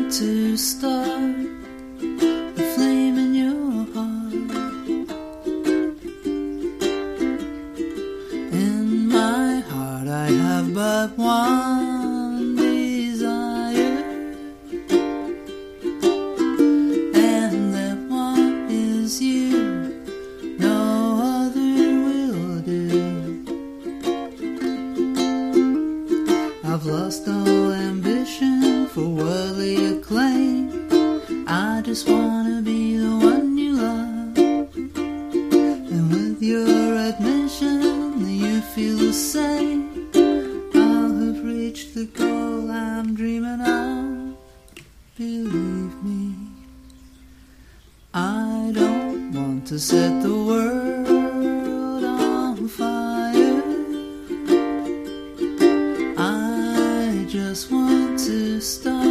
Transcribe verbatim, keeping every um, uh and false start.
to start the flame in your heart. In my heart I have but one desire, and that one is you. No other will do. I've lost all ambition for worldly acclaim. I just wanna be the one you love. And with your admission that you feel the same, I'll have reached the goal I'm dreaming of. Believe me, I don't want to set the world on fire. I just want to start